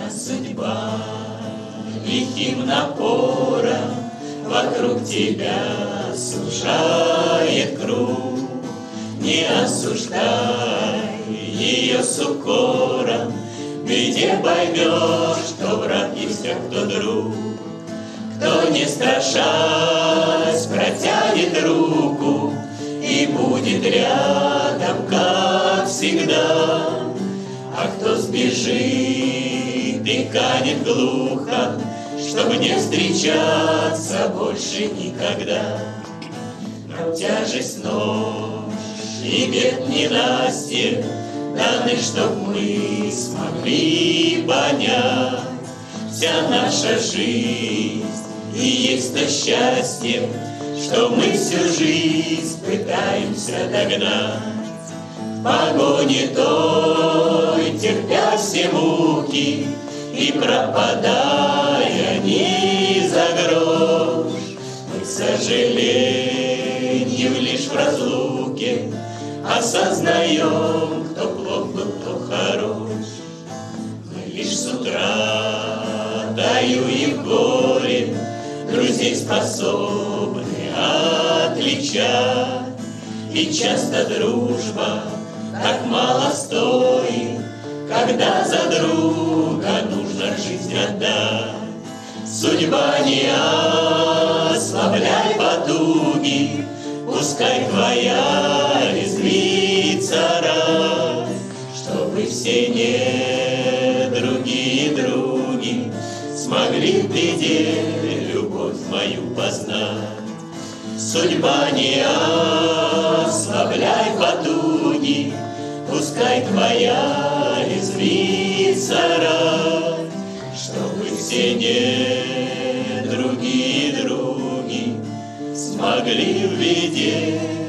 А судьба лихим напором вокруг тебя сужает круг. Не осуждай ее с укором, где поймешь, кто враг есть, а кто друг. Кто не страшась протянет руку и будет рядом, как всегда. А кто сбежит и канет глухо, чтобы не встречаться больше никогда. Нам тяжесть нож и бед ненастье даны, чтоб мы смогли понять. Вся наша жизнь и есть то счастье, что мы всю жизнь пытаемся догнать. В погоне той, терпя все муки и пропадая не за грош, мы, к сожалению, лишь в разлуке осознаем, кто плох был, кто хорош. Мы лишь с утра даю и в горе друзей способны отличать. И часто дружба так мало стоит, когда за друга нужно жизнь отдать. Судьба не ослабляй потуги, пускай твоя резвится раз, чтобы все недруги и други смогли в беде любовь мою познать. Судьба не ослабляй потуги, пускай твоя резвится рай, чтобы все недруги и други смогли в беде